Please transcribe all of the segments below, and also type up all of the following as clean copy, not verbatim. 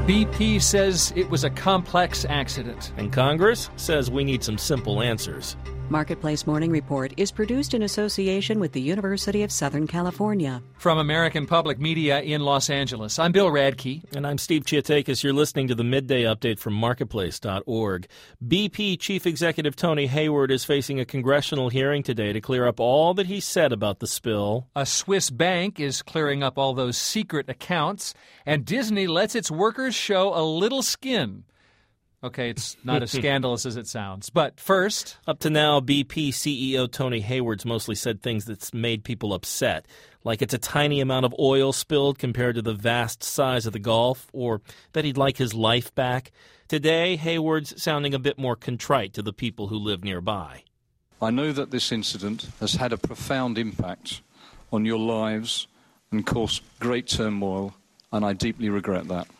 BP says it was a complex accident. And Congress says we need some simple answers. Marketplace Morning Report is produced in association with the University of Southern California. From American Public Media in Los Angeles, I'm Bill Radke. And I'm Steve Chiatakis. You're listening to the Midday Update from Marketplace.org. BP Chief Executive Tony Hayward is facing a congressional hearing today to clear up all that he said about the spill. A Swiss bank is clearing up all those secret accounts, and Disney lets its workers show a little skin. Okay, it's not as scandalous as it sounds. But first... Up to now, BP CEO Tony Hayward's mostly said things that's made people upset, like it's a tiny amount of oil spilled compared to the vast size of the Gulf, or that he'd like his life back. Today, Hayward's sounding a bit more contrite to the people who live nearby. I know that this incident has had a profound impact on your lives and caused great turmoil, and I deeply regret that.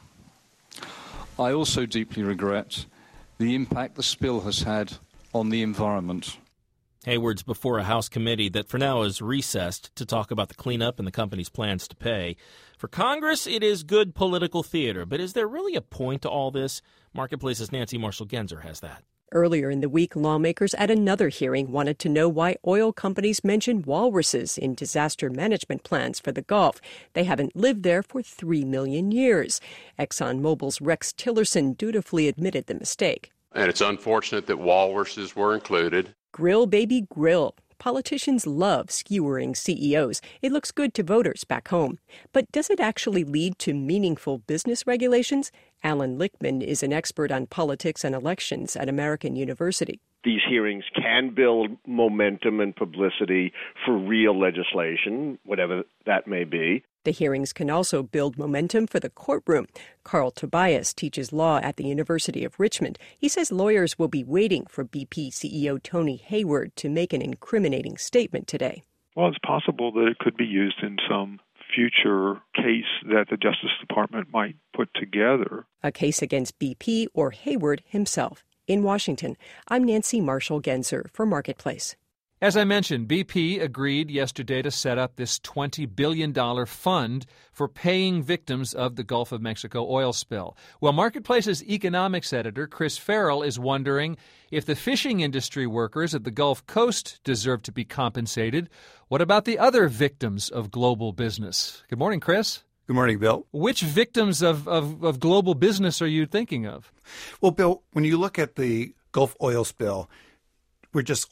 I also deeply regret the impact the spill has had on the environment. Hayward's before a House committee that for now is recessed to talk about the cleanup and the company's plans to pay. For Congress, it is good political theater, but is there really a point to all this? Marketplace's Nancy Marshall-Genzer has that. Earlier in the week, lawmakers at another hearing wanted to know why oil companies mentioned walruses in disaster management plans for the Gulf. They haven't lived there for 3 million years. ExxonMobil's Rex Tillerson dutifully admitted the mistake. And it's unfortunate that walruses were included. Grill, baby, grill. Politicians love skewering CEOs. It looks good to voters back home. But does it actually lead to meaningful business regulations? Alan Lichtman is an expert on politics and elections at American University. These hearings can build momentum and publicity for real legislation, whatever that may be. The hearings can also build momentum for the courtroom. Carl Tobias teaches law at the University of Richmond. He says lawyers will be waiting for BP CEO Tony Hayward to make an incriminating statement today. Well, it's possible that it could be used in some future case that the Justice Department might put together. A case against BP or Hayward himself. In Washington, I'm Nancy Marshall-Genzer for Marketplace. As I mentioned, BP agreed yesterday to set up this $20 billion fund for paying victims of the Gulf of Mexico oil spill. Well, Marketplace's economics editor, Chris Farrell, is wondering if the fishing industry workers at the Gulf Coast deserve to be compensated. What about the other victims of global business? Good morning, Chris. Good morning, Bill. Which victims of global business are you thinking of? Well, Bill, when you look at the Gulf oil spill, we're just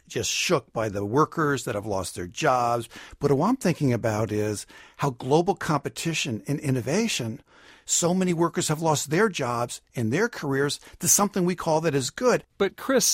shook by the workers that have lost their jobs. But what I'm thinking about is how global competition and innovation, so many workers have lost their jobs and their careers to something we call that is good. But Chris,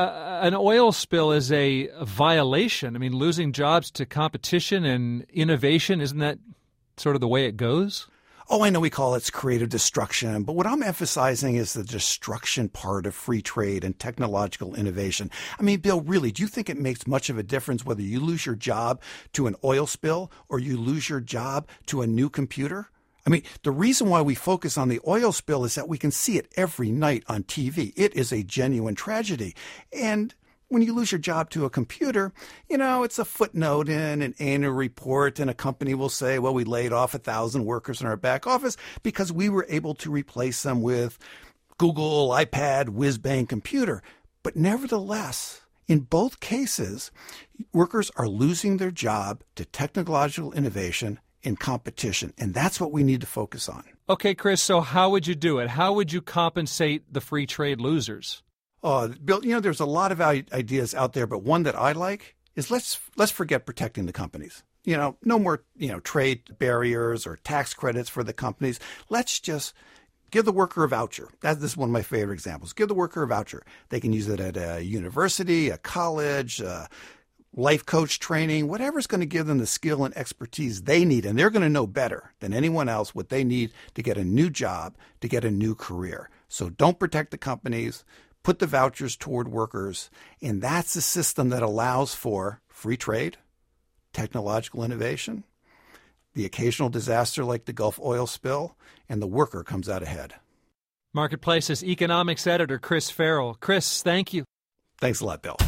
an oil spill is a violation. I mean, losing jobs to competition and innovation, isn't that sort of the way it goes? Oh, I know we call it creative destruction, but what I'm emphasizing is the destruction part of free trade and technological innovation. I mean, Bill, really, do you think it makes much of a difference whether you lose your job to an oil spill or you lose your job to a new computer? I mean, the reason why we focus on the oil spill is that we can see it every night on TV. It is a genuine tragedy. And when you lose your job to a computer, it's a footnote in an annual report, and a company will say, well, we laid off 1,000 workers in our back office because we were able to replace them with Google, iPad, whiz-bang computer. But nevertheless, in both cases, workers are losing their job to technological innovation and competition, and that's what we need to focus on. Okay, Chris, so how would you do it? How would you compensate the free trade losers? Bill, there's a lot of ideas out there, but one that I like is let's forget protecting the companies. No more, trade barriers or tax credits for the companies. Let's just give the worker a voucher. This is one of my favorite examples. Give the worker a voucher. They can use it at a university, a college, life coach training, whatever's going to give them the skill and expertise they need. And they're going to know better than anyone else what they need to get a new job, to get a new career. So don't protect the companies. Put the vouchers toward workers, and that's a system that allows for free trade, technological innovation, the occasional disaster like the Gulf oil spill, and the worker comes out ahead. Marketplace's economics editor, Chris Farrell. Chris, thank you. Thanks a lot, Bill.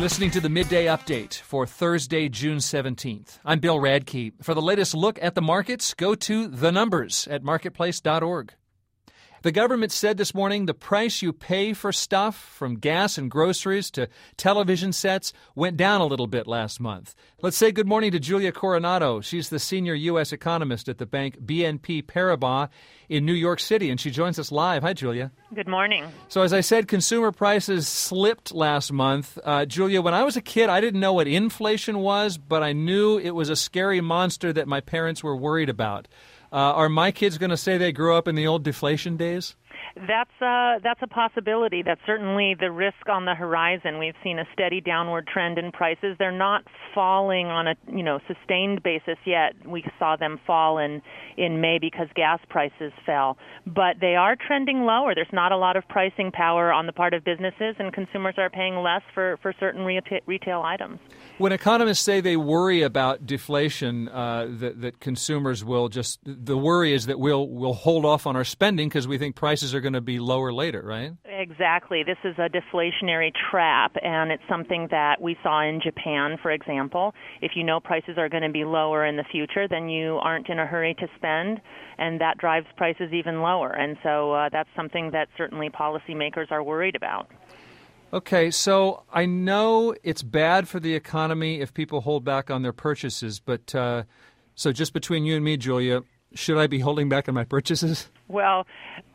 listening to the Midday Update for Thursday, June 17th. I'm Bill Radke. For the latest look at the markets, go to The Numbers at marketplace.org. The government said this morning the price you pay for stuff, from gas and groceries to television sets, went down a little bit last month. Let's say good morning to Julia Coronado. She's the senior U.S. economist at the bank BNP Paribas in New York City, and she joins us live. Hi, Julia. Good morning. So as I said, consumer prices slipped last month. Julia, when I was a kid, I didn't know what inflation was, but I knew it was a scary monster that my parents were worried about. Are my kids going to say they grew up in the old deflation days? That's a possibility. That's certainly the risk on the horizon. We've seen a steady downward trend in prices. They're not falling on a sustained basis yet. We saw them fall in May because gas prices fell, but they are trending lower. There's not a lot of pricing power on the part of businesses, and consumers are paying less for certain retail items. When economists say they worry about deflation, that consumers will the worry is that we'll hold off on our spending because we think prices are going to be lower later, right? Exactly. This is a deflationary trap, and it's something that we saw in Japan, for example. If you know prices are going to be lower in the future, then you aren't in a hurry to spend, and that drives prices even lower. And so that's something that certainly policymakers are worried about. Okay, so I know it's bad for the economy if people hold back on their purchases, but so just between you and me, Julia, should I be holding back on my purchases? Well,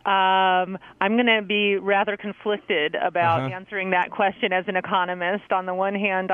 I'm going to be rather conflicted about answering that question as an economist. On the one hand,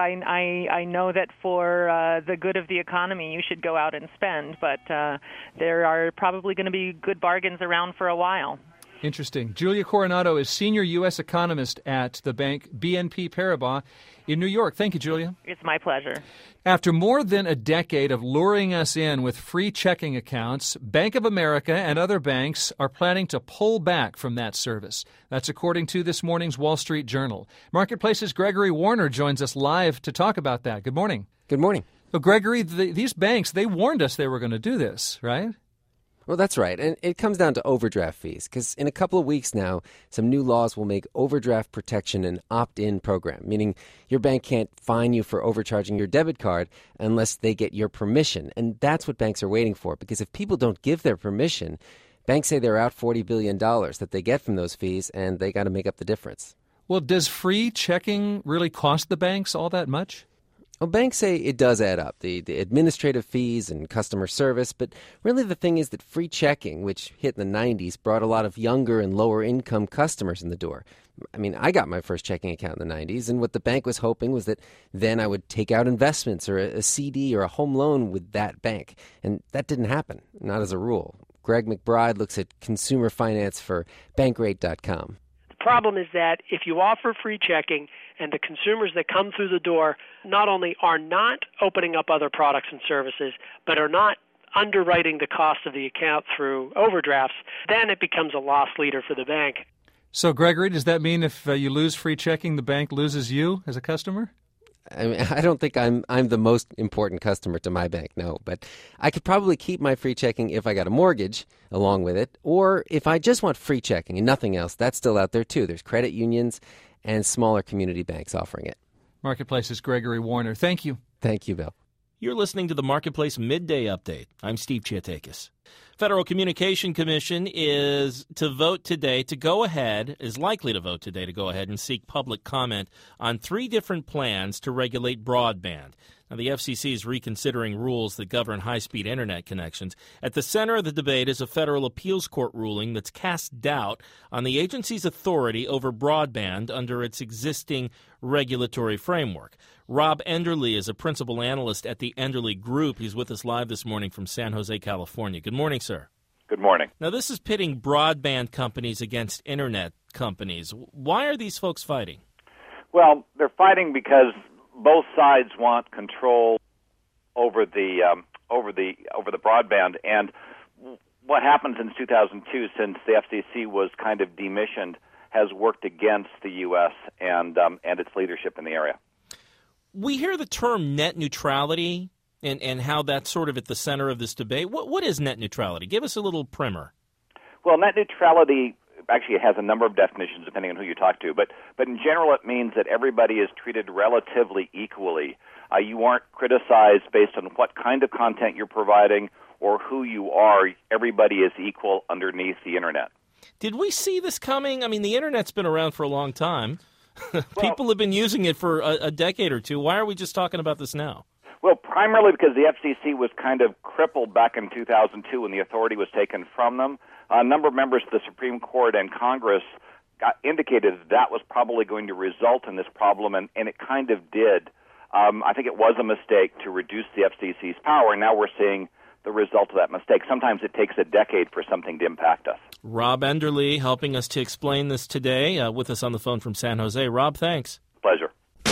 I know that for the good of the economy, you should go out and spend, but there are probably going to be good bargains around for a while. Interesting. Julia Coronado is senior U.S. economist at the bank BNP Paribas in New York. Thank you, Julia. It's my pleasure. After more than a decade of luring us in with free checking accounts, Bank of America and other banks are planning to pull back from that service. That's according to this morning's Wall Street Journal. Marketplace's Gregory Warner joins us live to talk about that. Good morning. Good morning. So, Gregory, these banks, they warned us they were going to do this, right? Well, that's right. And it comes down to overdraft fees, because in a couple of weeks now, some new laws will make overdraft protection an opt-in program, meaning your bank can't fine you for overcharging your debit card unless they get your permission. And that's what banks are waiting for, because if people don't give their permission, banks say they're out $40 billion that they get from those fees, and they got to make up the difference. Well, does free checking really cost the banks all that much? Well, banks say it does add up, the administrative fees and customer service, but really the thing is that free checking, which hit in the 90s, brought a lot of younger and lower-income customers in the door. I mean, I got my first checking account in the 90s, and what the bank was hoping was that then I would take out investments or a CD or a home loan with that bank, and that didn't happen, not as a rule. Greg McBride looks at consumer finance for Bankrate.com. The problem is that if you offer free checking and the consumers that come through the door not only are not opening up other products and services, but are not underwriting the cost of the account through overdrafts, then it becomes a loss leader for the bank. So, Gregory, does that mean if you lose free checking, the bank loses you as a customer? I mean, I don't think I'm the most important customer to my bank, no. But I could probably keep my free checking if I got a mortgage along with it. Or if I just want free checking and nothing else, that's still out there too. There's credit unions and smaller community banks offering it. Marketplace's Gregory Warner. Thank you. Thank you, Bill. You're listening to the Marketplace Midday Update. I'm Steve Chiatakis. Federal Communication Commission is likely to vote today to go ahead and seek public comment on 3 different plans to regulate broadband. Now, the FCC is reconsidering rules that govern high-speed internet connections. At the center of the debate is a federal appeals court ruling that's cast doubt on the agency's authority over broadband under its existing regulatory framework. Rob Enderle is a principal analyst at the Enderle Group. He's with us live this morning from San Jose, California. Good morning, sir. Good morning. Now, this is pitting broadband companies against internet companies. Why are these folks fighting? Well, they're fighting because both sides want control over the broadband. And what happened since 2002, since the FCC was kind of demissioned, has worked against the U.S. and its leadership in the area. We hear the term net neutrality and how that's sort of at the center of this debate. What is net neutrality? Give us a little primer. Well, net neutrality actually it has a number of definitions depending on who you talk to, but in general it means that everybody is treated relatively equally. You aren't criticized based on what kind of content you're providing or who you are. Everybody is equal underneath the Internet. Did we see this coming? I mean, the Internet's been around for a long time. People have been using it for a decade or two. Why are we just talking about this now? Well, primarily because the FCC was kind of crippled back in 2002 when the authority was taken from them. A number of members of the Supreme Court and Congress indicated that was probably going to result in this problem, and it kind of did. I think it was a mistake to reduce the FCC's power, and now we're seeing the result of that mistake. Sometimes it takes a decade for something to impact us. Rob Enderle helping us to explain this today, with us on the phone from San Jose. Rob, thanks. Pleasure.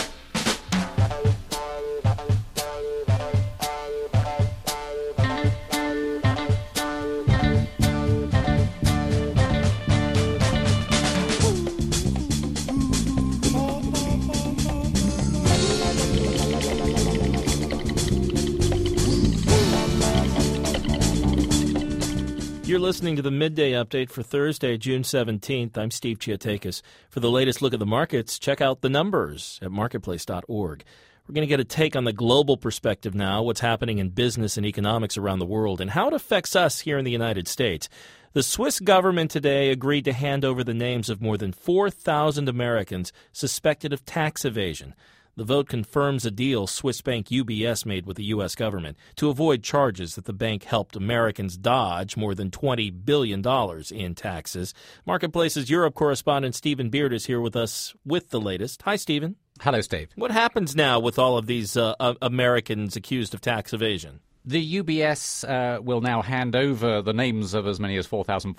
You're listening to the Midday Update for Thursday, June 17th. I'm Steve Chiatakis. For the latest look at the markets, check out the numbers at marketplace.org. We're going to get a take on the global perspective now, what's happening in business and economics around the world, and how it affects us here in the United States. The Swiss government today agreed to hand over the names of more than 4,000 Americans suspected of tax evasion. The vote confirms a deal Swiss bank UBS made with the U.S. government to avoid charges that the bank helped Americans dodge more than $20 billion in taxes. Marketplace's Europe correspondent Stephen Beard is here with us with the latest. Hi, Stephen. Hello, Steve. What happens now with all of these Americans accused of tax evasion? The UBS will now hand over the names of as many as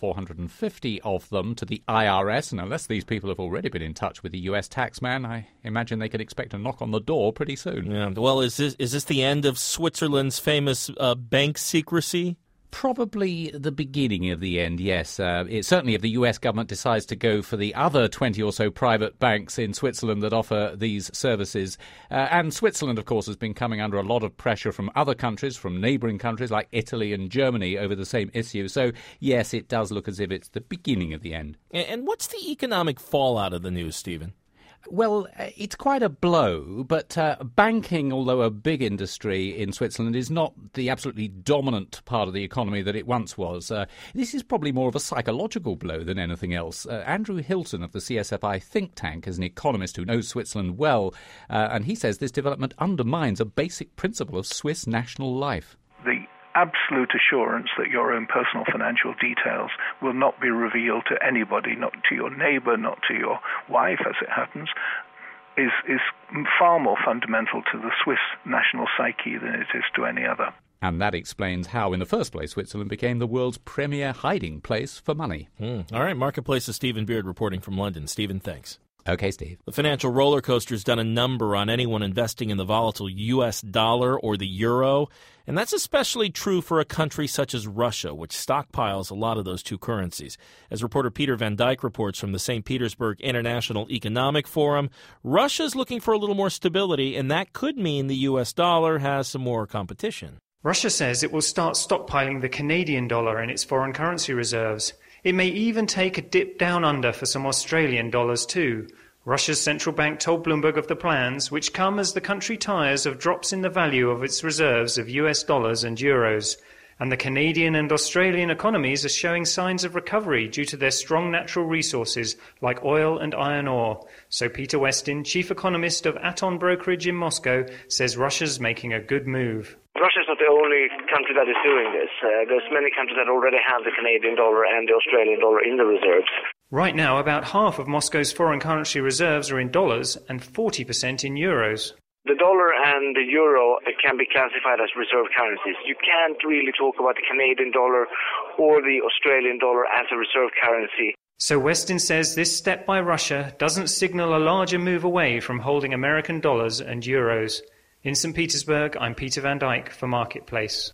4,450 of them to the IRS. And unless these people have already been in touch with the U.S. taxman, I imagine they could expect a knock on the door pretty soon. Yeah. Well, is this the end of Switzerland's famous bank secrecy? Probably the beginning of the end, yes. Certainly if the US government decides to go for the other 20 or so private banks in Switzerland that offer these services. And Switzerland, of course, has been coming under a lot of pressure from other countries, from neighbouring countries like Italy and Germany over the same issue. So, yes, it does look as if it's the beginning of the end. And what's the economic fallout of the news, Stephen? Well, it's quite a blow, but banking, although a big industry in Switzerland, is not the absolutely dominant part of the economy that it once was. This is probably more of a psychological blow than anything else. Andrew Hilton of the CSFI think tank is an economist who knows Switzerland well, and he says this development undermines a basic principle of Swiss national life. The absolute assurance that your own personal financial details will not be revealed to anybody, not to your neighbor, not to your wife, as it happens, is far more fundamental to the Swiss national psyche than it is to any other. And that explains how, in the first place, Switzerland became the world's premier hiding place for money. All right, Marketplace's Stephen Beard reporting from London. Stephen, thanks. Okay, Steve. The financial roller coaster's done a number on anyone investing in the volatile U.S. dollar or the euro, and that's especially true for a country such as Russia, which stockpiles a lot of those two currencies. As reporter Peter Van Dyke reports from the St. Petersburg International Economic Forum, Russia's looking for a little more stability, and that could mean the U.S. dollar has some more competition. Russia says it will start stockpiling the Canadian dollar in its foreign currency reserves. It may even take a dip down under for some Australian dollars too. Russia's central bank told Bloomberg of the plans, which come as the country tires of drops in the value of its reserves of US dollars and euros. And the Canadian and Australian economies are showing signs of recovery due to their strong natural resources like oil and iron ore. So Peter Westin, chief economist of Aton Brokerage in Moscow, says Russia's making a good move. Russia is not the only country that is doing this. There's many countries that already have the Canadian dollar and the Australian dollar in the reserves. Right now, about half of Moscow's foreign currency reserves are in dollars and 40% in euros. The dollar and the euro can be classified as reserve currencies. You can't really talk about the Canadian dollar or the Australian dollar as a reserve currency. So Westin says this step by Russia doesn't signal a larger move away from holding American dollars and euros. In St. Petersburg, I'm Peter Van Dyke for Marketplace.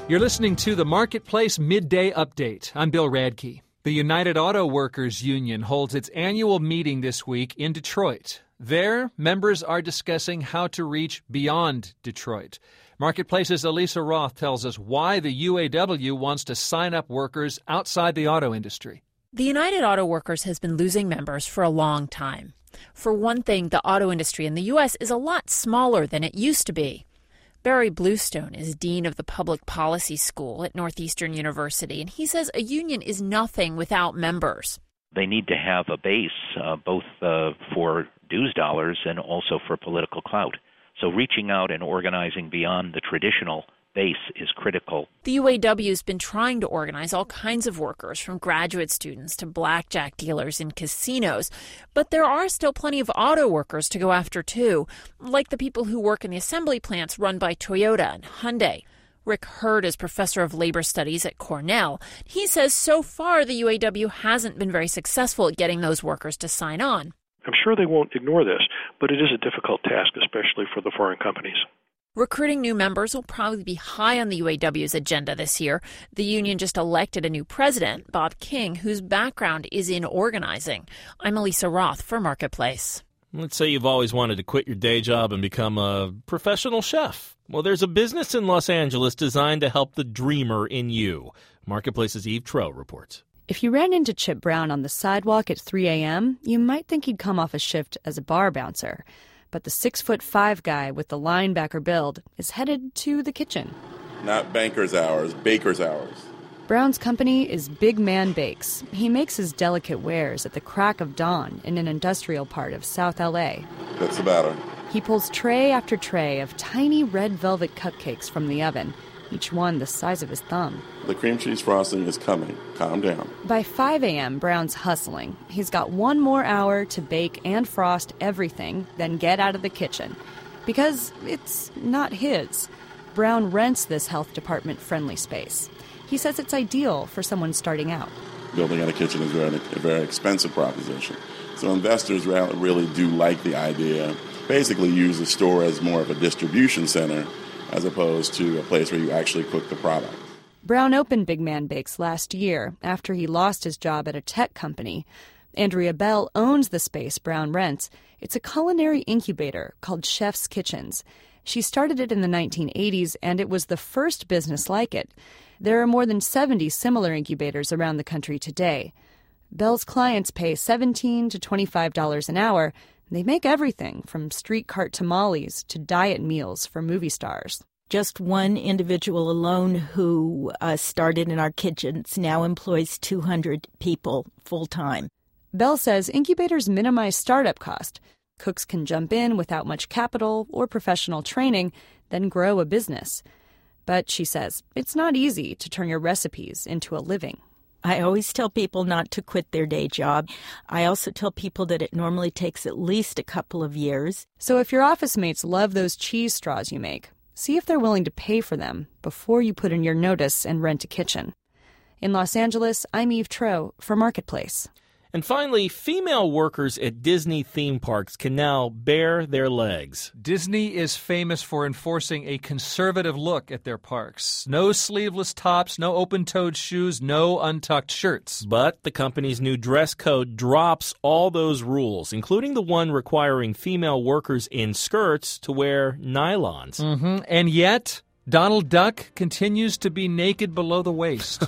You're listening to the Marketplace Midday Update. I'm Bill Radke. The United Auto Workers Union holds its annual meeting this week in Detroit. There, members are discussing how to reach beyond Detroit. Marketplace's Elisa Roth tells us why the UAW wants to sign up workers outside the auto industry. The United Auto Workers has been losing members for a long time. For one thing, the auto industry in the U.S. is a lot smaller than it used to be. Barry Bluestone is dean of the Public Policy School at Northeastern University, and he says a union is nothing without members. They need to have a base, both for dues dollars and also for political clout. So reaching out and organizing beyond the traditional base is critical. The UAW has been trying to organize all kinds of workers, from graduate students to blackjack dealers in casinos. But there are still plenty of auto workers to go after, too, like the people who work in the assembly plants run by Toyota and Hyundai. Rick Hurd is professor of labor studies at Cornell. He says so far the UAW hasn't been very successful at getting those workers to sign on. I'm sure they won't ignore this, but it is a difficult task, especially for the foreign companies. Recruiting new members will probably be high on the UAW's agenda this year. The union just elected a new president, Bob King, whose background is in organizing. I'm Elisa Roth for Marketplace. Let's say you've always wanted to quit your day job and become a professional chef. Well, there's a business in Los Angeles designed to help the dreamer in you. Marketplace's Eve Troeh reports. If you ran into Chip Brown on the sidewalk at 3 a.m., you might think he'd come off a shift as a bar bouncer. But the 6'5" guy with the linebacker build is headed to the kitchen. Not banker's hours, baker's hours. Brown's company is Big Man Bakes. He makes his delicate wares at the crack of dawn in an industrial part of South L.A. That's the batter. He pulls tray after tray of tiny red velvet cupcakes from the oven, each one the size of his thumb. The cream cheese frosting is coming. Calm down. By 5 a.m., Brown's hustling. He's got one more hour to bake and frost everything, then get out of the kitchen. Because it's not his. Brown rents this health department-friendly space. He says it's ideal for someone starting out. Building out a kitchen is a very expensive proposition. So investors really do like the idea. Basically use the store as more of a distribution center as opposed to a place where you actually cook the product. Brown opened Big Man Bakes last year after he lost his job at a tech company. Andrea Bell owns the space Brown rents. It's a culinary incubator called Chef's Kitchens. She started it in the 1980s, and it was the first business like it. There are more than 70 similar incubators around the country today. Bell's clients pay $17 to $25 an hour. They make everything from street cart tamales to diet meals for movie stars. Just one individual alone who started in our kitchens now employs 200 people full-time. Bell says incubators minimize startup cost. Cooks can jump in without much capital or professional training, then grow a business. But she says it's not easy to turn your recipes into a living. I always tell people not to quit their day job. I also tell people that it normally takes at least a couple of years. So if your office mates love those cheese straws you make, see if they're willing to pay for them before you put in your notice and rent a kitchen. In Los Angeles, I'm Eve Troeh for Marketplace. And finally, female workers at Disney theme parks can now bare their legs. Disney is famous for enforcing a conservative look at their parks. No sleeveless tops, no open-toed shoes, no untucked shirts. But the company's new dress code drops all those rules, including the one requiring female workers in skirts to wear nylons. And yet, Donald Duck continues to be naked below the waist.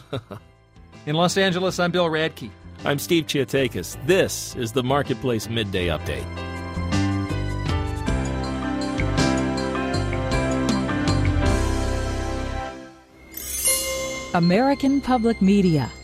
In Los Angeles, I'm Bill Radke. I'm Steve Chiatakis. This is the Marketplace Midday Update. American Public Media